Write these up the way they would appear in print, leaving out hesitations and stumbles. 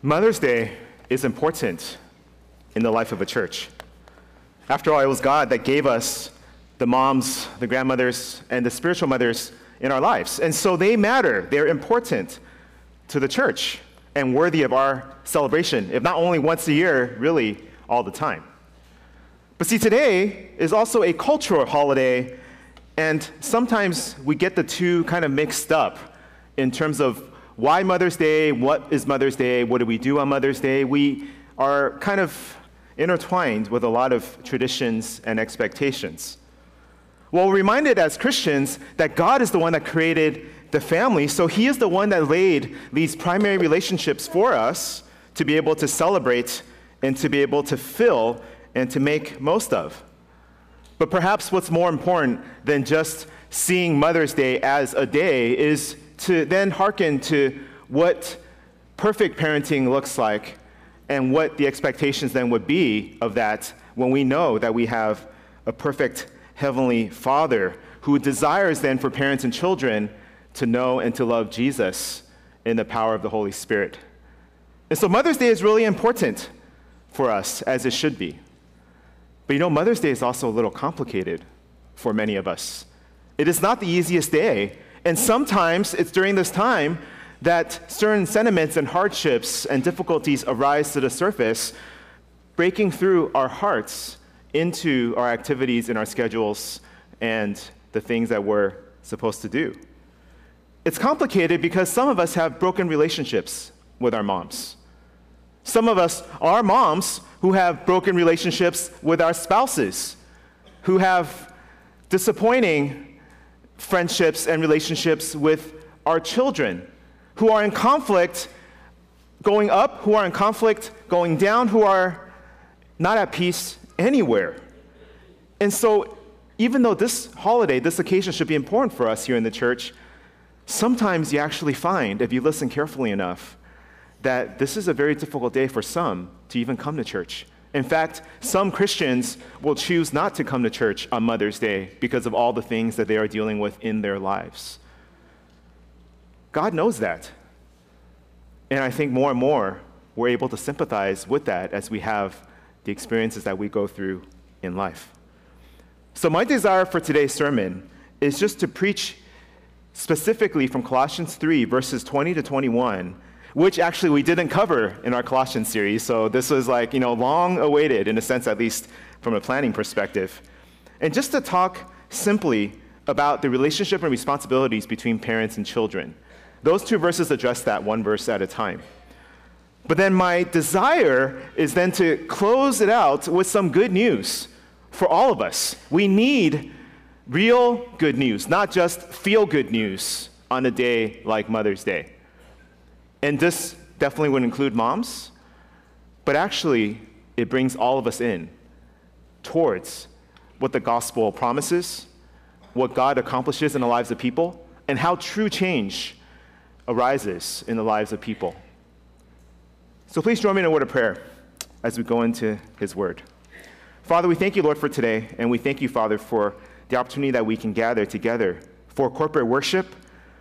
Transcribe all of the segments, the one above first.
Mother's Day is important in the life of a church. After all, it was God that gave us the moms, the grandmothers, and the spiritual mothers in our lives. And so they matter. They're important to the church and worthy of our celebration, if not only once a year, really all the time. But see, today is also a cultural holiday, and sometimes we get the two kind of mixed up in terms of why Mother's Day, what is Mother's Day, what do we do on Mother's Day? We are kind of intertwined with a lot of traditions and expectations. Well, we're reminded as Christians that God is the one that created the family, so He is the one that laid these primary relationships for us to be able to celebrate and to be able to fill and to make most of. But perhaps what's more important than just seeing Mother's Day as a day is to then hearken to what perfect parenting looks like and what the expectations then would be of that when we know that we have a perfect Heavenly Father who desires then for parents and children to know and to love Jesus in the power of the Holy Spirit. And so Mother's Day is really important for us, as it should be. But you know, Mother's Day is also a little complicated for many of us. It is not the easiest day, and sometimes it's during this time that certain sentiments and hardships and difficulties arise to the surface, breaking through our hearts into our activities and our schedules and the things that we're supposed to do. It's complicated because some of us have broken relationships with our moms. Some of us are moms who have broken relationships with our spouses, who have disappointing friendships and relationships with our children, who are in conflict going up, who are in conflict going down, who are not at peace anywhere. And so even though this holiday, this occasion should be important for us here in the church, sometimes you actually find, if you listen carefully enough, that this is a very difficult day for some to even come to church. In fact, some Christians will choose not to come to church on Mother's Day because of all the things that they are dealing with in their lives. God knows that. And I think more and more we're able to sympathize with that as we have the experiences that we go through in life. So my desire for today's sermon is just to preach specifically from Colossians 3, verses 20 to 21, which actually we didn't cover in our Colossians series. So this was long awaited, in a sense, at least from a planning perspective. And just to talk simply about the relationship and responsibilities between parents and children. Those two verses address that one verse at a time. But then my desire is then to close it out with some good news for all of us. We need real good news, not just feel-good news on a day like Mother's Day. And this definitely would include moms, but actually it brings all of us in towards what the gospel promises, what God accomplishes in the lives of people, and how true change arises in the lives of people. So please join me in a word of prayer as we go into His word. Father, we thank you, Lord, for today, and we thank you, Father, for the opportunity that we can gather together for corporate worship,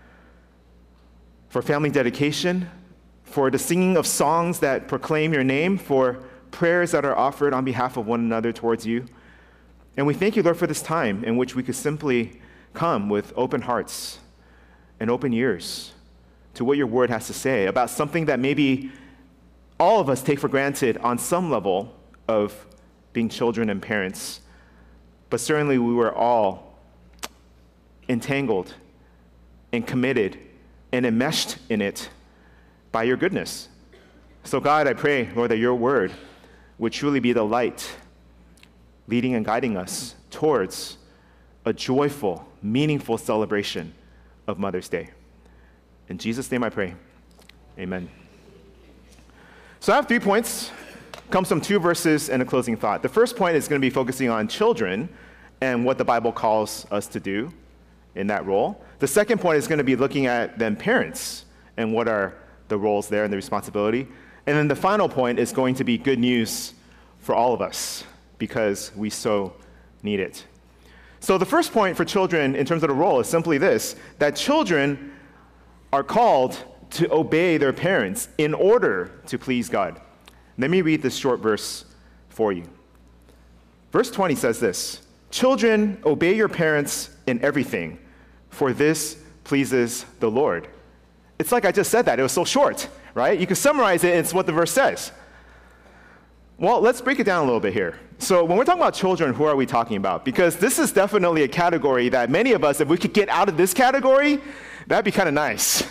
for family dedication, for the singing of songs that proclaim your name, for prayers that are offered on behalf of one another towards you. And we thank you, Lord, for this time in which we could simply come with open hearts and open ears to what your word has to say about something that maybe all of us take for granted on some level of being children and parents. But certainly we were all entangled and committed and enmeshed in it by your goodness. So God, I pray, Lord, that your word would truly be the light leading and guiding us towards a joyful, meaningful celebration of Mother's Day. In Jesus' name I pray, amen. So I have 3 points, comes from 2 verses and a closing thought. The first point is going to be focusing on children and what the Bible calls us to do in that role. The second point is going to be looking at then parents and what are the roles there and the responsibility. And then the final point is going to be good news for all of us because we so need it. So the first point for children in terms of the role is simply this, that children are called to obey their parents in order to please God. Let me read this short verse for you. Verse 20 says this, "Children, obey your parents in everything, for this pleases the Lord." It's like I just said that. It was so short, right? You can summarize it, and it's what the verse says. Well, let's break it down a little bit here. So when we're talking about children, who are we talking about? Because this is definitely a category that many of us, if we could get out of this category, that'd be kind of nice.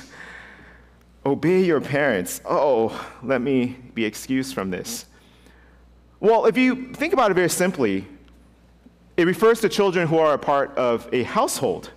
Obey your parents. Oh, let me be excused from this. Well, if you think about it very simply, it refers to children who are a part of a household,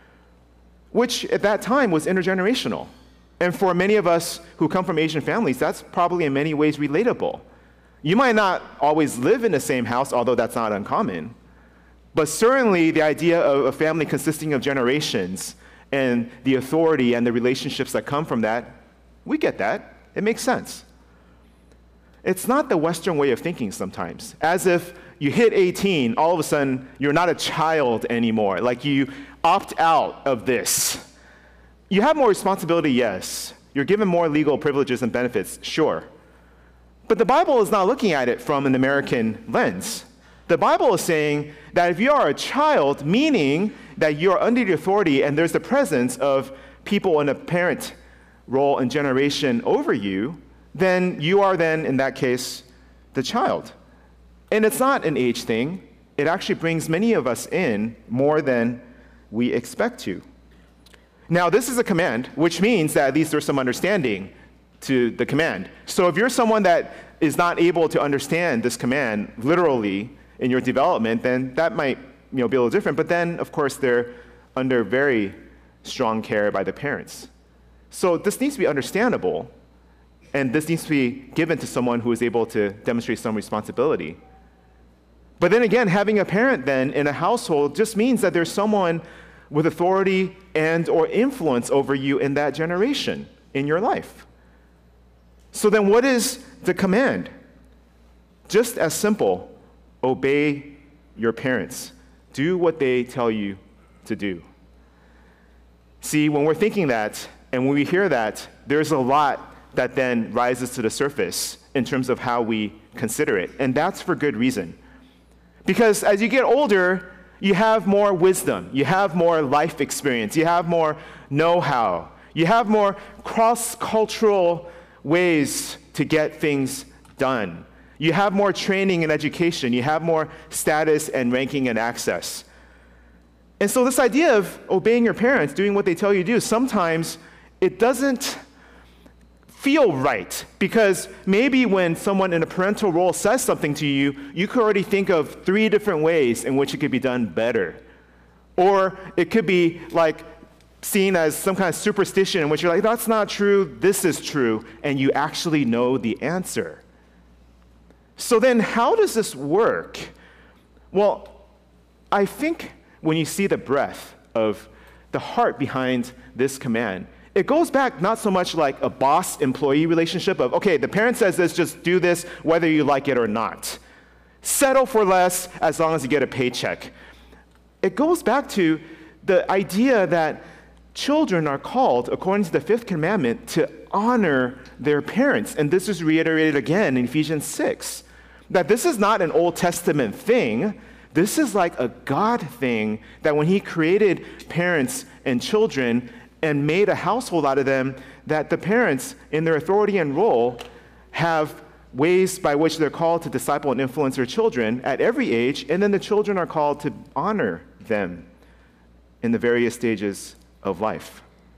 which at that time was intergenerational. And for many of us who come from Asian families, that's probably in many ways relatable. You might not always live in the same house, although that's not uncommon. But certainly the idea of a family consisting of generations and the authority and the relationships that come from that, we get that. It makes sense. It's not the Western way of thinking sometimes, as if you hit 18, all of a sudden you're not a child anymore, like you opt out of this. You have more responsibility, yes. You're given more legal privileges and benefits, sure. But the Bible is not looking at it from an American lens. The Bible is saying that if you are a child, meaning that you are under the authority and there's the presence of people in a parent role and generation over you, then you are then, in that case, the child. And it's not an age thing. It actually brings many of us in more than we expect to. Now, this is a command, which means that at least there's some understanding to the command. So if you're someone that is not able to understand this command literally in your development, then that might be a little different. But then, of course, they're under very strong care by the parents. So this needs to be understandable, and this needs to be given to someone who is able to demonstrate some responsibility. But then again, having a parent then in a household just means that there's someone with authority and or influence over you in that generation in your life. So then what is the command? Just as simple, obey your parents. Do what they tell you to do. See, when we're thinking that, and when we hear that, there's a lot that then rises to the surface in terms of how we consider it. And that's for good reason. Because as you get older, you have more wisdom, you have more life experience, you have more know-how, you have more cross-cultural ways to get things done. You have more training and education, you have more status and ranking and access. And so this idea of obeying your parents, doing what they tell you to do, sometimes it doesn't feel right, because maybe when someone in a parental role says something to you, you could already think of 3 different ways in which it could be done better. Or it could be like seen as some kind of superstition in which you're like, that's not true, this is true, and you actually know the answer. So then how does this work? Well, I think when you see the breadth of the heart behind this command, it goes back not so much like a boss-employee relationship of, okay, the parent says this, just do this whether you like it or not. Settle for less as long as you get a paycheck. It goes back to the idea that children are called, according to the 5th commandment, to honor their parents. And this is reiterated again in Ephesians 6, that this is not an Old Testament thing. This is like a God thing, that when he created parents and children and made a household out of them, that the parents, in their authority and role, have ways by which they're called to disciple and influence their children at every age, and then the children are called to honor them in the various stages of life.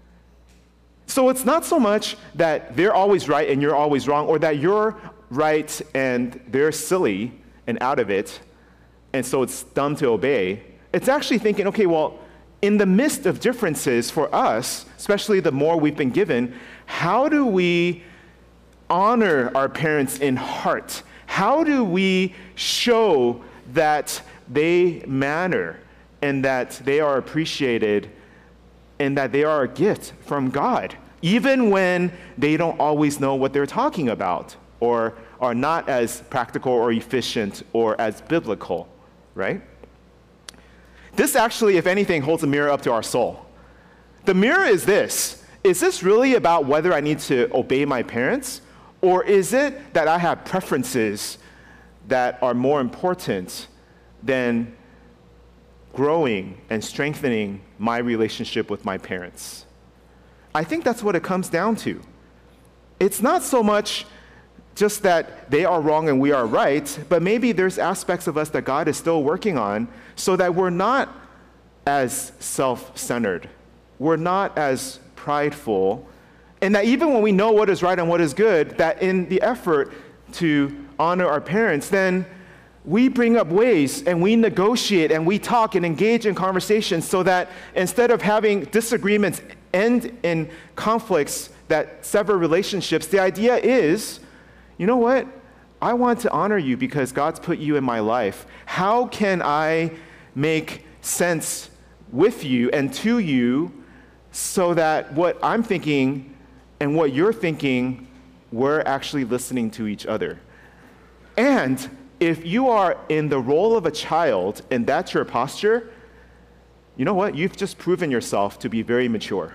So it's not so much that they're always right and you're always wrong, or that you're right and they're silly and out of it, and so it's dumb to obey. It's actually thinking, okay, well, in the midst of differences for us, especially the more we've been given, how do we honor our parents in heart? How do we show that they matter and that they are appreciated and that they are a gift from God, even when they don't always know what they're talking about or are not as practical or efficient or as biblical, right? This actually, if anything, holds a mirror up to our soul. The mirror is this. is this really about whether I need to obey my parents? Or is it that I have preferences that are more important than growing and strengthening my relationship with my parents? I think that's what it comes down to. It's not so much just that they are wrong and we are right, but maybe there's aspects of us that God is still working on so that we're not as self-centered, we're not as prideful, and that even when we know what is right and what is good, that in the effort to honor our parents, then we bring up ways and we negotiate and we talk and engage in conversations so that instead of having disagreements end in conflicts that sever relationships, the idea is, you know what? I want to honor you because God's put you in my life. How can I make sense with you and to you so that what I'm thinking and what you're thinking, we're actually listening to each other? And if you are in the role of a child and that's your posture, you know what? You've just proven yourself to be very mature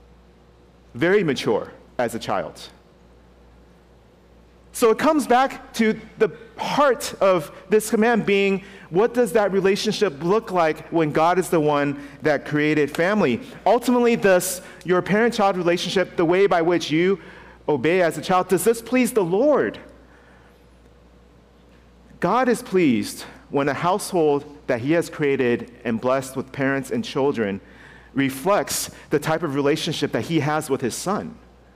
as a child. So it comes back to the heart of this command being, what does that relationship look like when God is the one that created family? Ultimately, thus, your parent-child relationship, the way by which you obey as a child, does this please the Lord? God is pleased when a household that he has created and blessed with parents and children reflects the type of relationship that he has with his son.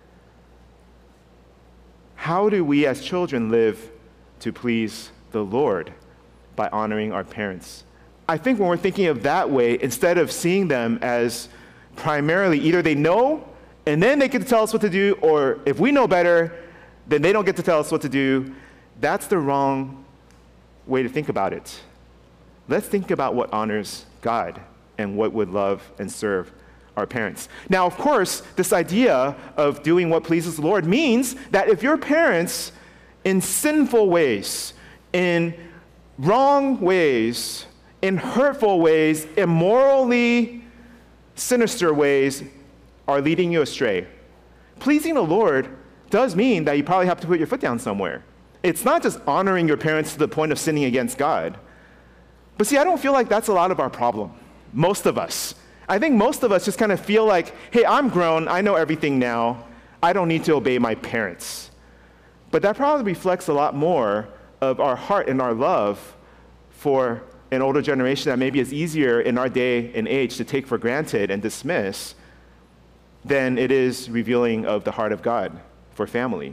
How do we as children live to please the Lord? By honoring our parents. I think when we're thinking of that way, instead of seeing them as primarily either they know and then they get to tell us what to do, or if we know better, then they don't get to tell us what to do, that's the wrong way to think about it. Let's think about what honors God and what would love and serve our parents. Now, of course, this idea of doing what pleases the Lord means that if your parents, in sinful ways, in wrong ways, in hurtful ways, immorally sinister ways, are leading you astray, pleasing the Lord does mean that you probably have to put your foot down somewhere. It's not just honoring your parents to the point of sinning against God. But see, I don't feel like that's a lot of our problem. Most of us. I think most of us just kind of feel like, hey, I'm grown, I know everything now, I don't need to obey my parents. But that probably reflects a lot more of our heart and our love for an older generation that maybe is easier in our day and age to take for granted and dismiss than it is revealing of the heart of God for family.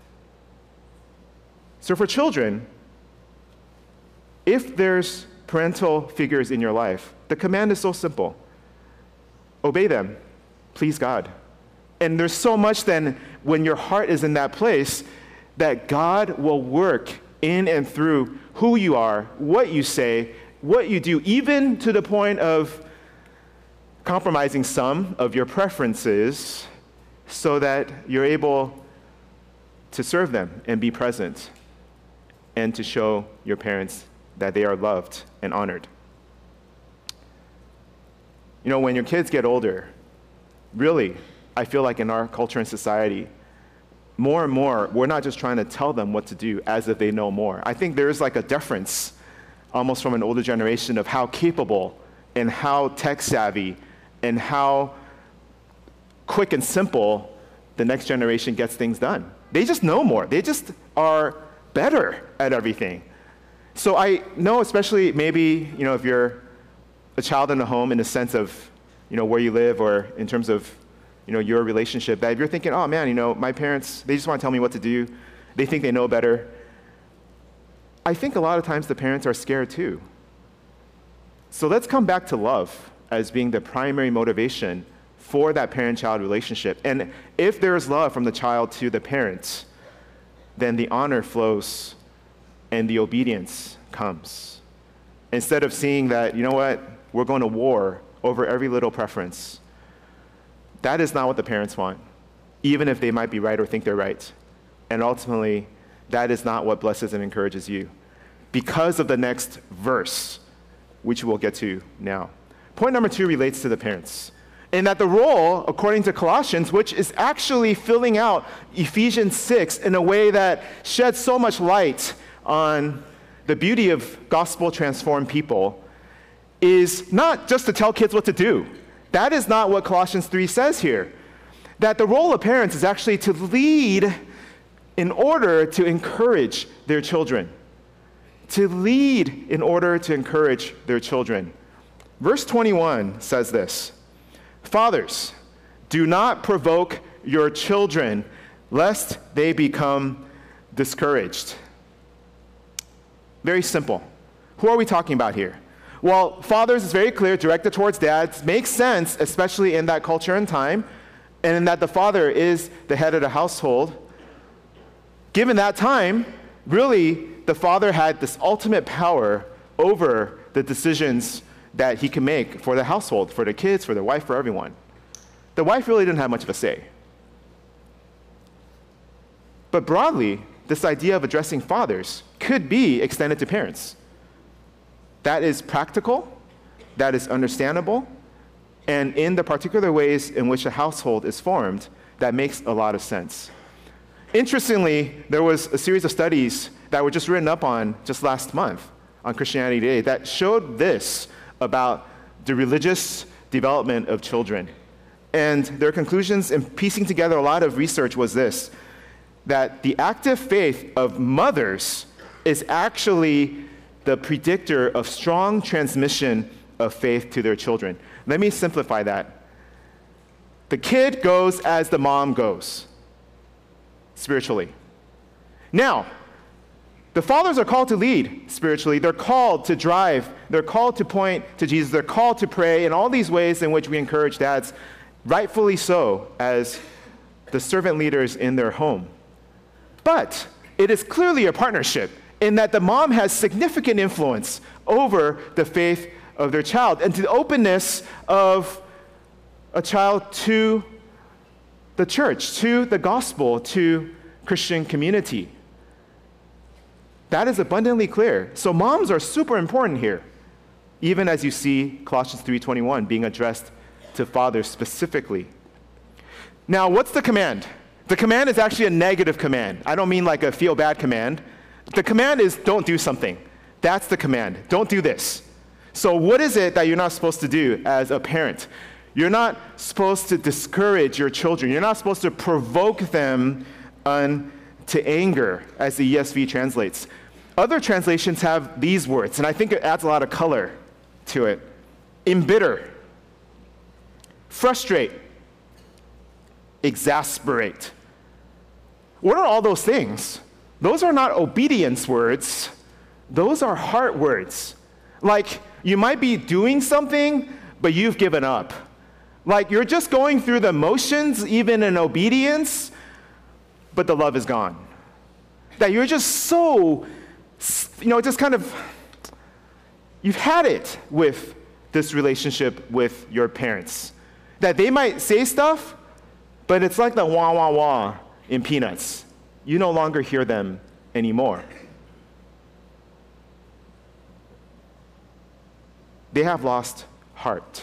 So for children, if there's parental figures in your life, the command is so simple. Obey them, please God. And there's so much then when your heart is in that place that God will work in and through who you are, what you say, what you do, even to the point of compromising some of your preferences so that you're able to serve them and be present and to show your parents that they are loved and honored. You know, when your kids get older, really, I feel like in our culture and society, more and more, we're not just trying to tell them what to do as if they know more. I think there's like a deference almost from an older generation of how capable and how tech savvy and how quick and simple the next generation gets things done. They just know more. They just are better at everything. So I know, especially maybe, you know, if you're a child in a home in the sense of, you know, where you live or in terms of, you know, your relationship, that if you're thinking, oh man, you know, my parents, they just want to tell me what to do. They think they know better. I think a lot of times the parents are scared too. So let's come back to love as being the primary motivation for that parent-child relationship. And if there is love from the child to the parents, then the honor flows and the obedience comes. Instead of seeing that, you know what, we're going to war over every little preference. That is not what the parents want, even if they might be right or think they're right. And ultimately, that is not what blesses and encourages you, because of the next verse, which we'll get to now. Point number 2 relates to the parents. And that the role, according to Colossians, which is actually filling out Ephesians 6 in a way that sheds so much light on the beauty of gospel-transformed people, is not just to tell kids what to do. That is not what Colossians 3 says here. That the role of parents is actually to lead in order to encourage their children. To lead in order to encourage their children. Verse 21 says this, "Fathers, do not provoke your children, lest they become discouraged." Very simple. Who are we talking about here? Well, fathers is very clear, directed towards dads. Makes sense, especially in that culture and time, and in that the father is the head of the household. Given that time, really, the father had this ultimate power over the decisions that he can make for the household, for the kids, for the wife, for everyone. The wife really didn't have much of a say. But broadly, this idea of addressing fathers could be extended to parents. That is practical, that is understandable, and in the particular ways in which a household is formed, that makes a lot of sense. Interestingly, there was a series of studies that were just written up on just last month on Christianity Today that showed this about the religious development of children. And their conclusions in piecing together a lot of research was this, that the active faith of mothers is actually the predictor of strong transmission of faith to their children. Let me simplify that. The kid goes as the mom goes, spiritually. Now, the fathers are called to lead spiritually. They're called to drive. They're called to point to Jesus. They're called to pray in all these ways in which we encourage dads, rightfully so, as the servant leaders in their home. But it is clearly a partnership in that the mom has significant influence over the faith of their child and to the openness of a child to the church, to the gospel, to Christian community. That is abundantly clear. So moms are super important here, even as you see Colossians 3:21 being addressed to fathers specifically. Now, what's the command? The command is actually a negative command. I don't mean like a feel bad command. The command is don't do something. That's the command. Don't do this. So what is it that you're not supposed to do as a parent? You're not supposed to discourage your children. You're not supposed to provoke them to anger, as the ESV translates. Other translations have these words, and I think it adds a lot of color to it. Embitter, frustrate, exasperate. What are all those things? Those are not obedience words. Those are heart words. Like, you might be doing something, but you've given up. Like, you're just going through the motions, even in obedience, but the love is gone. That you're just so, just kind of, you've had it with this relationship with your parents. That they might say stuff, but it's like the wah, wah, wah in Peanuts. You no longer hear them anymore. They have lost heart.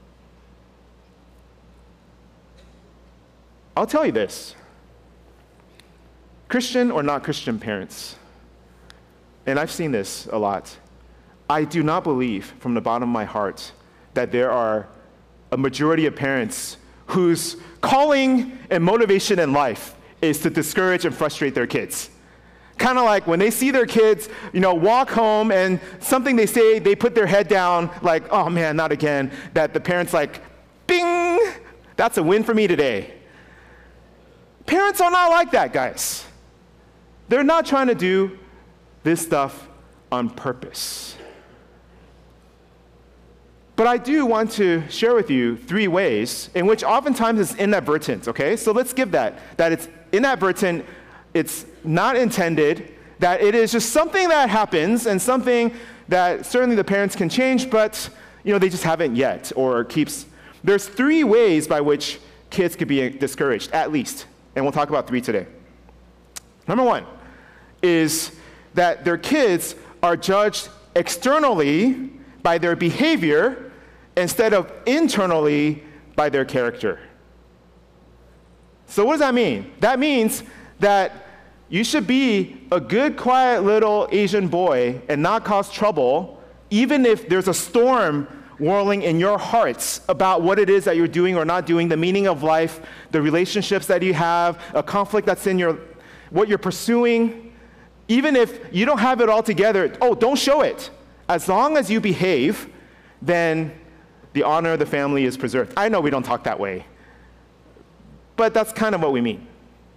I'll tell you this. Christian or not Christian parents, and I've seen this a lot, I do not believe from the bottom of my heart that there are a majority of parents whose calling and motivation in life is to discourage and frustrate their kids. Kind of like when they see their kids, walk home and something they say, they put their head down like, oh man, not again. That the parent's like, bing, that's a win for me today. Parents are not like that, guys. They're not trying to do this stuff on purpose. But I do want to share with you 3 ways in which oftentimes it's inadvertent, okay? So let's give that it's inadvertent, it's not intended, that it is just something that happens and something that certainly the parents can change, but they just haven't yet or keeps. There's 3 ways by which kids could be discouraged, at least, and we'll talk about 3 today. Number 1 is that their kids are judged externally by their behavior instead of internally by their character. So what does that mean? That means that you should be a good, quiet little Asian boy and not cause trouble, even if there's a storm whirling in your hearts about what it is that you're doing or not doing, the meaning of life, the relationships that you have, a conflict that's in what you're pursuing. Even if you don't have it all together, don't show it. As long as you behave, then the honor of the family is preserved. I know we don't talk that way, but that's kind of what we mean.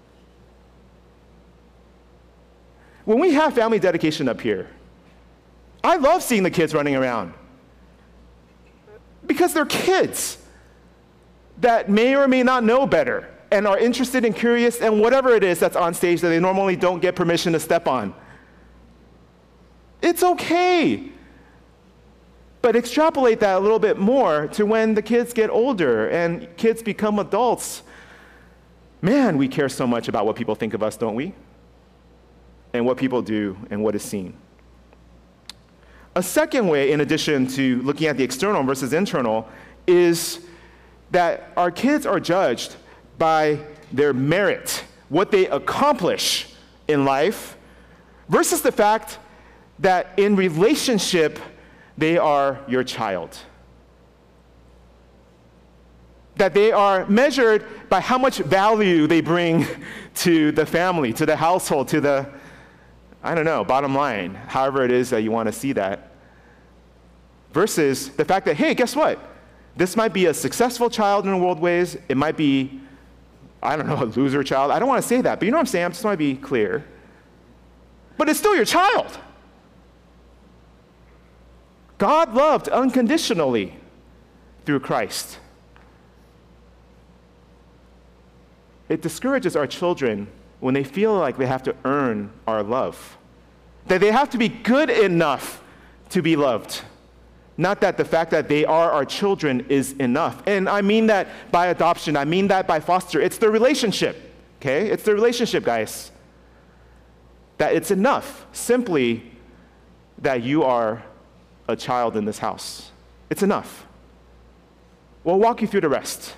When we have family dedication up here, I love seeing the kids running around because they're kids that may or may not know better and are interested and curious in whatever it is that's on stage that they normally don't get permission to step on. It's okay. But extrapolate that a little bit more to when the kids get older and kids become adults. Man, we care so much about what people think of us, don't we? And what people do and what is seen. A second way, in addition to looking at the external versus internal, is that our kids are judged by their merit, what they accomplish in life, versus the fact that in relationship, they are your child. That they are measured by how much value they bring to the family, to the household, to the, bottom line, however it is that you want to see that. Versus the fact that, hey, guess what? This might be a successful child in the world ways. It might be, a loser child. I don't want to say that, but you know what I'm saying? I just want to be clear. But it's still your child. God loved unconditionally through Christ. It discourages our children when they feel like they have to earn our love, that they have to be good enough to be loved. Not that the fact that they are our children is enough. And I mean that by adoption. I mean that by foster. It's the relationship, okay? It's the relationship, guys. That it's enough simply that you are a child in this house. It's enough. We'll walk you through the rest.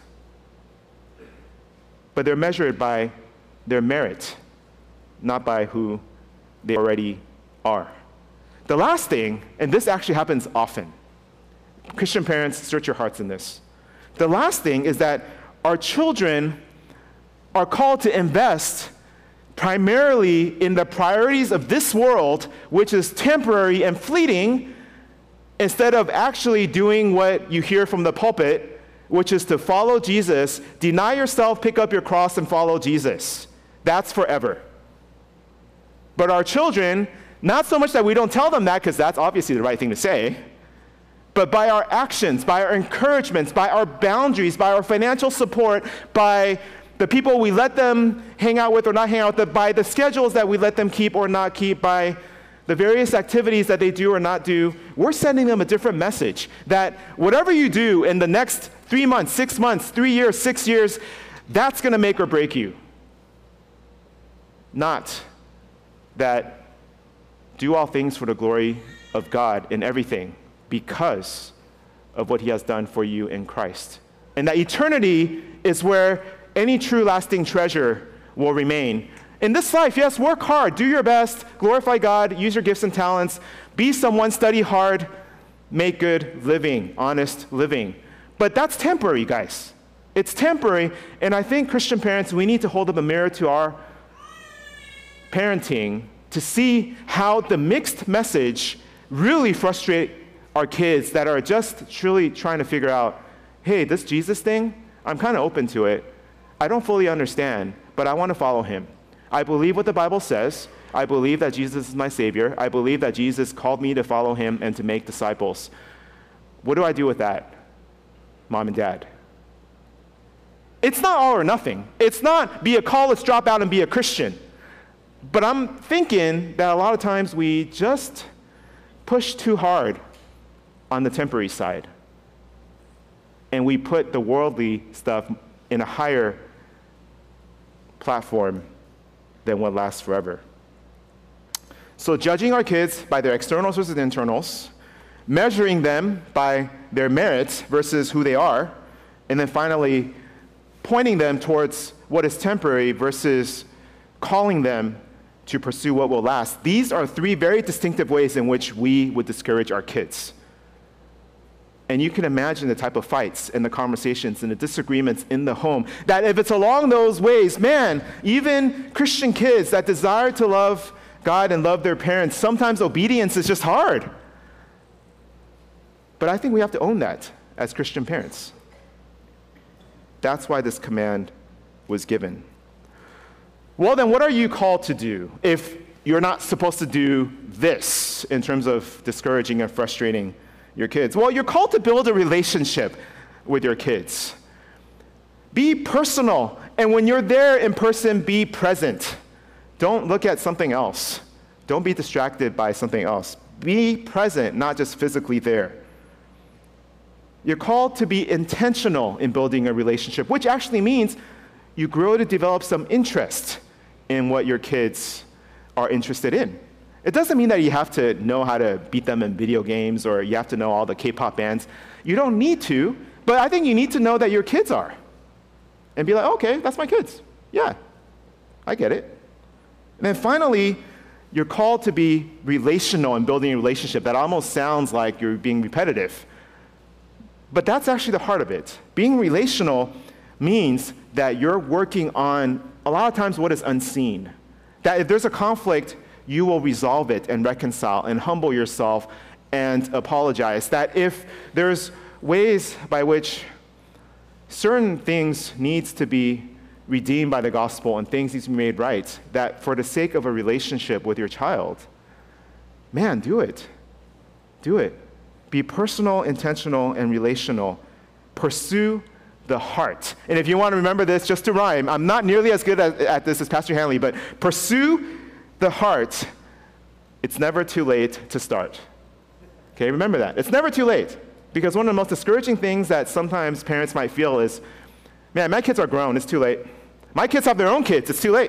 But they're measured by their merit, not by who they already are. The last thing, and this actually happens often, Christian parents, search your hearts in this. The last thing is that our children are called to invest primarily in the priorities of this world, which is temporary and fleeting, instead of actually doing what you hear from the pulpit, which is to follow Jesus, deny yourself, pick up your cross, and follow Jesus. That's forever. But our children, not so much that we don't tell them that, because that's obviously the right thing to say, but by our actions, by our encouragements, by our boundaries, by our financial support, by the people we let them hang out with or not hang out with, by the schedules that we let them keep or not keep, by the various activities that they do or not do, we're sending them a different message that whatever you do in the next 3 months, 6 months, 3 years, 6 years, that's going to make or break you. Not that do all things for the glory of God in everything because of what he has done for you in Christ. And that eternity is where any true lasting treasure will remain. In this life, yes, work hard, do your best, glorify God, use your gifts and talents, be someone, study hard, make good living, honest living. But that's temporary, guys. It's temporary, and I think Christian parents, we need to hold up a mirror to our parenting to see how the mixed message really frustrate our kids that are just truly trying to figure out, hey, this Jesus thing, I'm kind of open to it. I don't fully understand, but I want to follow him. I believe what the Bible says. I believe that Jesus is my Savior. I believe that Jesus called me to follow him and to make disciples. What do I do with that, mom and dad? It's not all or nothing. It's not be a college dropout and be a Christian. But I'm thinking that a lot of times we just push too hard on the temporary side. And we put the worldly stuff in a higher platform than what lasts forever. So judging our kids by their externals versus internals, measuring them by their merits versus who they are, And then finally, pointing them towards what is temporary versus calling them to pursue what will last. These are three very distinctive ways in which we would discourage our kids. And you can imagine the type of fights and the conversations and the disagreements in the home, that if it's along those ways, man, even Christian kids that desire to love God and love their parents, sometimes obedience is just hard. But I think we have to own that as Christian parents. That's why this command was given. Well, then what are you called to do if you're not supposed to do this in terms of discouraging and frustrating your kids? Well, you're called to build a relationship with your kids. Be personal, and when you're there in person, be present. Don't look at something else. Don't be distracted by something else. Be present, not just physically there. You're called to be intentional in building a relationship, which actually means you grow to develop some interest in what your kids are interested in. It doesn't mean that you have to know how to beat them in video games or you have to know all the K-pop bands. You don't need to, but I think you need to know that your kids are. And be like, okay, that's my kids. Yeah, I get it. And then finally, you're called to be relational in building a relationship. That almost sounds like you're being repetitive. But that's actually the heart of it. Being relational means that you're working on, a lot of times, what is unseen. That if there's a conflict, you will resolve it and reconcile and humble yourself and apologize. That if there's ways by which certain things needs to be redeemed by the gospel and things need to be made right, that for the sake of a relationship with your child, man, do it. Do it. Be personal, intentional, and relational. Pursue the heart. And if you want to remember this, just to rhyme, I'm not nearly as good at this as Pastor Hanley, but pursue the heart. It's never too late to start. Okay, remember that. It's never too late. Because one of the most discouraging things that sometimes parents might feel is, man, my kids are grown, it's too late. My kids have their own kids, it's too late.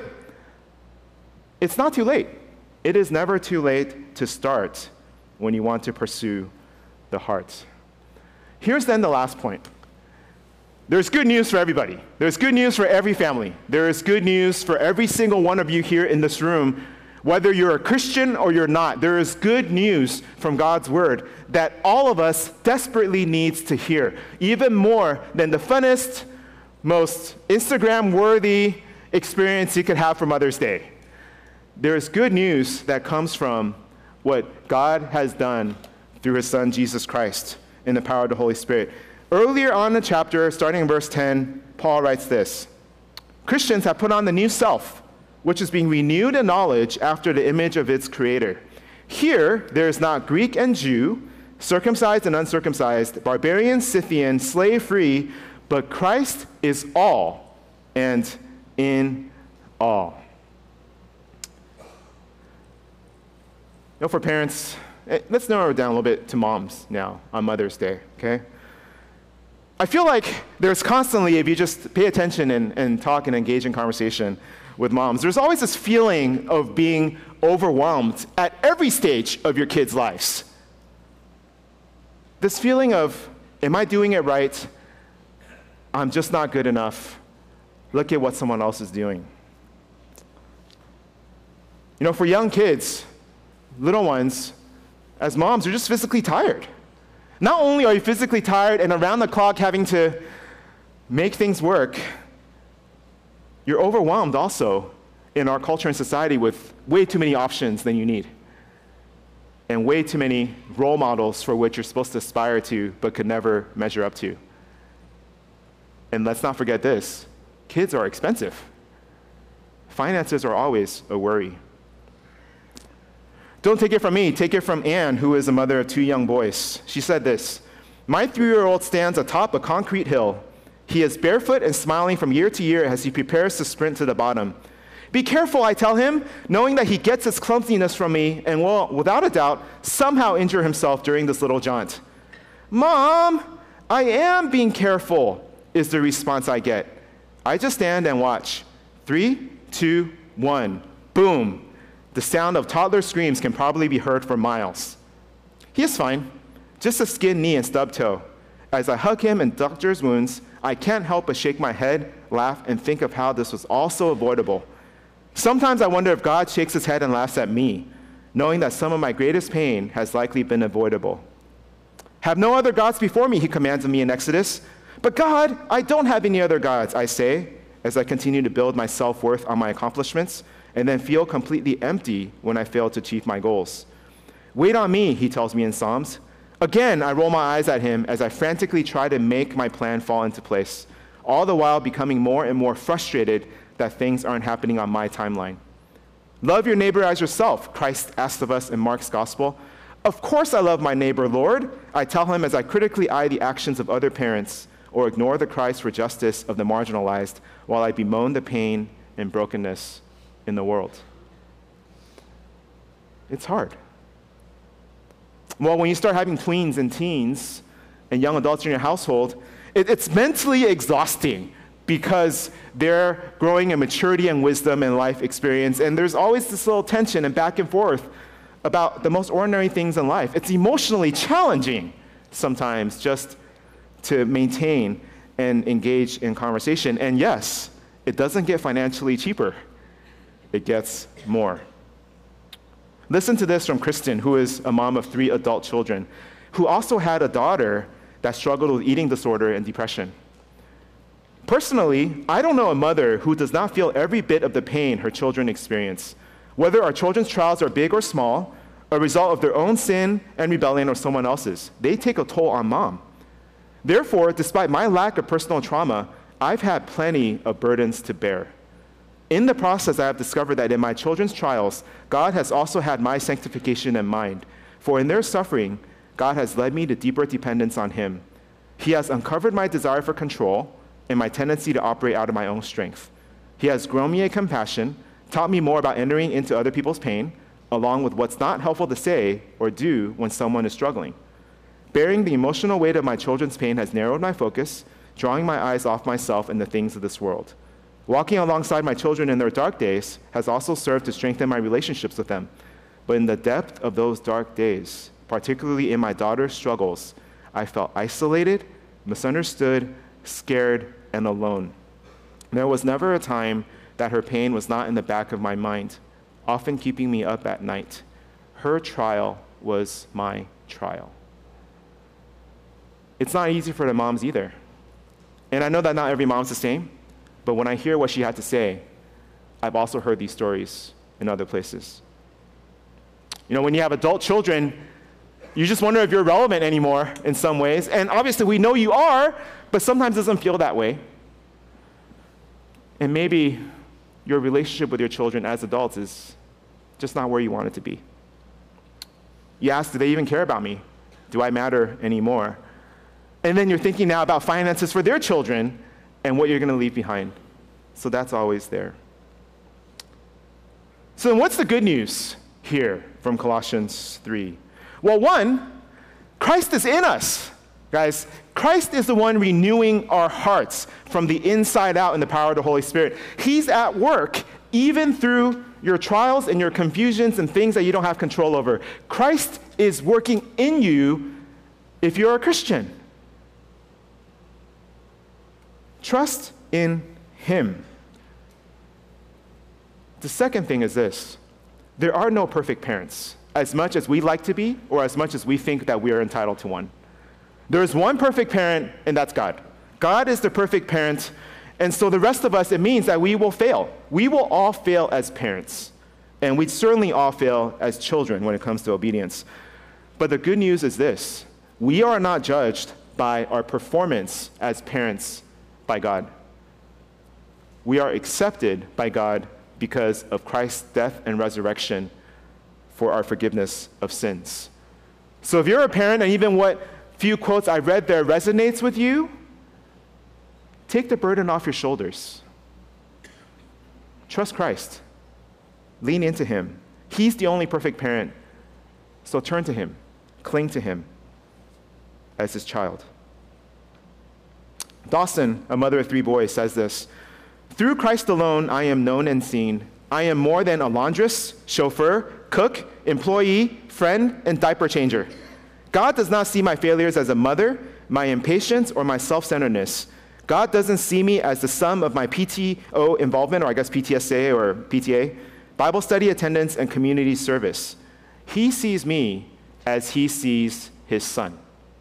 It's not too late. It is never too late to start when you want to pursue the heart. Here's then the last point. There's good news for everybody. There's good news for every family. There is good news for every single one of you here in this room, whether you're a Christian or you're not. There is good news from God's word that all of us desperately needs to hear, even more than the funnest, most Instagram-worthy experience you could have for Mother's Day. There is good news that comes from what God has done through his Son, Jesus Christ, in the power of the Holy Spirit. Earlier on in the chapter, starting in verse 10, Paul writes this: Christians have put on the new self, which is being renewed in knowledge after the image of its creator. Here, there is not Greek and Jew, circumcised and uncircumcised, barbarian, Scythian, slave free, but Christ is all and in all. You know, for parents, let's narrow it down a little bit to moms now on Mother's Day, okay? I feel like there's constantly, if you just pay attention and talk and engage in conversation with moms, there's always this feeling of being overwhelmed at every stage of your kids' lives. This feeling of, am I doing it right? I'm just not good enough. Look at what someone else is doing. You know, for young kids, little ones, as moms, you're just physically tired. Not only are you physically tired and around the clock having to make things work, you're overwhelmed also in our culture and society with way too many options than you need, and way too many role models for which you're supposed to aspire to but could never measure up to. And let's not forget this: kids are expensive. Finances are always a worry. Don't take it from me, take it from Anne, who is a mother of two young boys. She said this: my 3-year-old stands atop a concrete hill. He is barefoot and smiling from year to year as he prepares to sprint to the bottom. Be careful, I tell him, knowing that he gets his clumsiness from me and will, without a doubt, somehow injure himself during this little jaunt. Mom, I am being careful, is the response I get. I just stand and watch. 3, 2, 1, boom. The sound of toddler screams can probably be heard for miles. He is fine, just a skinned knee and stubbed toe. As I hug him and doctor his wounds, I can't help but shake my head, laugh, and think of how this was all so avoidable. Sometimes I wonder if God shakes his head and laughs at me, knowing that some of my greatest pain has likely been avoidable. Have no other gods before me, he commands me in Exodus. But God, I don't have any other gods, I say, as I continue to build my self-worth on my accomplishments, and then feel completely empty when I fail to achieve my goals. Wait on me, he tells me in Psalms. Again, I roll my eyes at him as I frantically try to make my plan fall into place, all the while becoming more and more frustrated that things aren't happening on my timeline. Love your neighbor as yourself, Christ asks of us in Mark's gospel. Of course I love my neighbor, Lord, I tell him as I critically eye the actions of other parents or ignore the cries for justice of the marginalized while I bemoan the pain and brokenness in the world. It's hard. Well, when you start having tweens and teens and young adults in your household, it's mentally exhausting because they're growing in maturity and wisdom and life experience, and there's always this little tension and back and forth about the most ordinary things in life. It's emotionally challenging sometimes just to maintain and engage in conversation. And yes, it doesn't get financially cheaper. It gets more. Listen to this from Kristen, who is a mom of 3 adult children, who also had a daughter that struggled with eating disorder and depression. Personally, I don't know a mother who does not feel every bit of the pain her children experience, whether our children's trials are big or small, a result of their own sin and rebellion or someone else's. They take a toll on mom. Therefore, despite my lack of personal trauma, I've had plenty of burdens to bear. In the process, I have discovered that in my children's trials, God has also had my sanctification in mind. For in their suffering, God has led me to deeper dependence on him. He has uncovered my desire for control and my tendency to operate out of my own strength. He has grown me in compassion, taught me more about entering into other people's pain, along with what's not helpful to say or do when someone is struggling. Bearing the emotional weight of my children's pain has narrowed my focus, drawing my eyes off myself and the things of this world. Walking alongside my children in their dark days has also served to strengthen my relationships with them. But in the depth of those dark days, particularly in my daughter's struggles, I felt isolated, misunderstood, scared, and alone. There was never a time that her pain was not in the back of my mind, often keeping me up at night. Her trial was my trial. It's not easy for the moms either. And I know that not every mom's the same, but when I hear what she had to say, I've also heard these stories in other places. You know, when you have adult children, you just wonder if you're relevant anymore in some ways. And obviously we know you are, but sometimes it doesn't feel that way. And maybe your relationship with your children as adults is just not where you want it to be. You ask, do they even care about me? Do I matter anymore? And then you're thinking now about finances for their children and what you're going to leave behind. So that's always there. So then what's the good news here from Colossians 3? Well, one, Christ is in us. Guys, Christ is the one renewing our hearts from the inside out in the power of the Holy Spirit. He's at work even through your trials and your confusions and things that you don't have control over. Christ is working in you if you're a Christian. Trust in him. The second thing is this. There are no perfect parents, as much as we like to be or as much as we think that we are entitled to one. There is one perfect parent, and that's God. God is the perfect parent, and so the rest of us, it means that we will fail. We will all fail as parents, and we certainly all fail as children when it comes to obedience. But the good news is this. We are not judged by our performance as parents by God. We are accepted by God because of Christ's death and resurrection for our forgiveness of sins. So if you're a parent and even what few quotes I read there resonates with you, take the burden off your shoulders. Trust Christ. Lean into him. He's the only perfect parent. So turn to him. Cling to him as his child. Dawson, a mother of 3 boys, says this: "Through Christ alone I am known and seen. I am more than a laundress, chauffeur, cook, employee, friend, and diaper changer. God does not see my failures as a mother, my impatience, or my self-centeredness. God doesn't see me as the sum of my PTO involvement, or I guess PTSA or PTA, Bible study attendance, and community service. He sees me as he sees his son.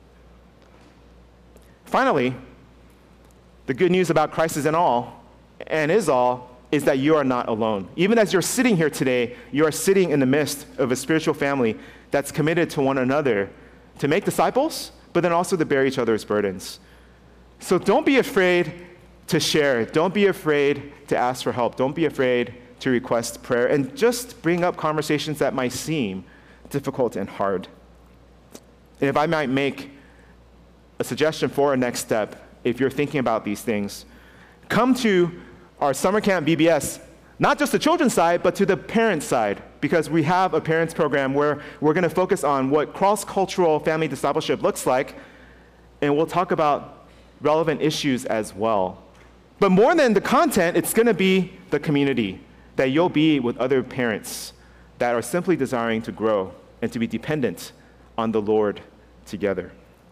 Finally, the good news about Christ is in all, and is all, is that you are not alone. Even as you're sitting here today, you are sitting in the midst of a spiritual family that's committed to one another to make disciples, but then also to bear each other's burdens. So don't be afraid to share. Don't be afraid to ask for help. Don't be afraid to request prayer. And just bring up conversations that might seem difficult and hard. And if I might make a suggestion for a next step, if you're thinking about these things, come to our summer camp VBS, not just the children's side, but to the parent side, because we have a parents program where we're going to focus on what cross-cultural family discipleship looks like, and we'll talk about relevant issues as well. But more than the content, it's going to be the community that you'll be with other parents that are simply desiring to grow and to be dependent on the Lord together.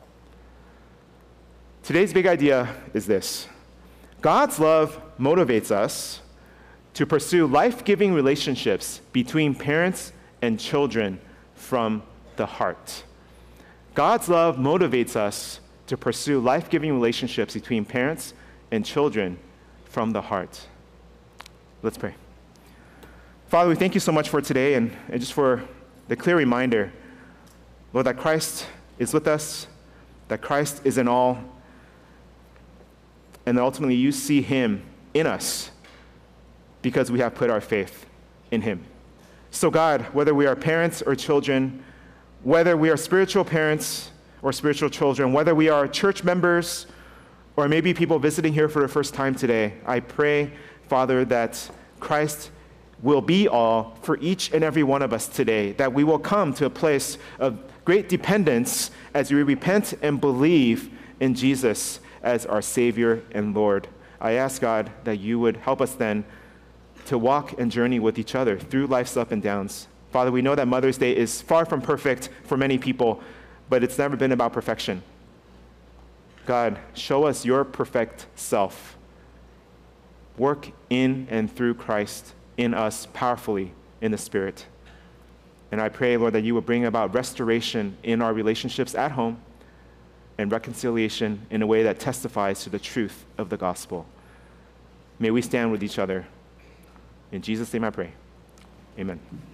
Today's big idea is this: God's love motivates us to pursue life-giving relationships between parents and children from the heart. God's love motivates us to pursue life-giving relationships between parents and children from the heart. Let's pray. Father, we thank you so much for today and just for the clear reminder, Lord, that Christ is with us, that Christ is in all, and that ultimately you see him in us because we have put our faith in him. So God, whether we are parents or children, whether we are spiritual parents or spiritual children, whether we are church members or maybe people visiting here for the first time today, I pray, Father, that Christ will be all for each and every one of us today, that we will come to a place of great dependence as we repent and believe in Jesus as our Savior and Lord. I ask, God, that you would help us then to walk and journey with each other through life's up and downs. Father, we know that Mother's Day is far from perfect for many people, but it's never been about perfection. God, show us your perfect self. Work in and through Christ in us powerfully in the Spirit. And I pray, Lord, that you would bring about restoration in our relationships at home and reconciliation in a way that testifies to the truth of the gospel. May we stand with each other. In Jesus' name I pray. Amen.